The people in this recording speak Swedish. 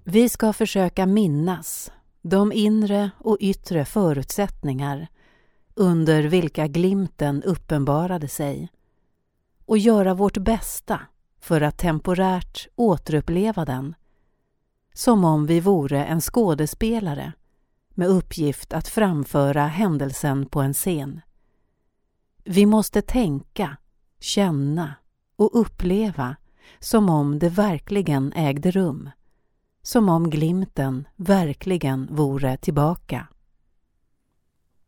Vi ska försöka minnas de inre och yttre förutsättningar under vilka glimten uppenbarade sig och göra vårt bästa för att temporärt återuppleva den, som om vi vore en skådespelare med uppgift att framföra händelsen på en scen. Vi måste tänka, känna och uppleva som om det verkligen ägde rum, som om glimten verkligen vore tillbaka.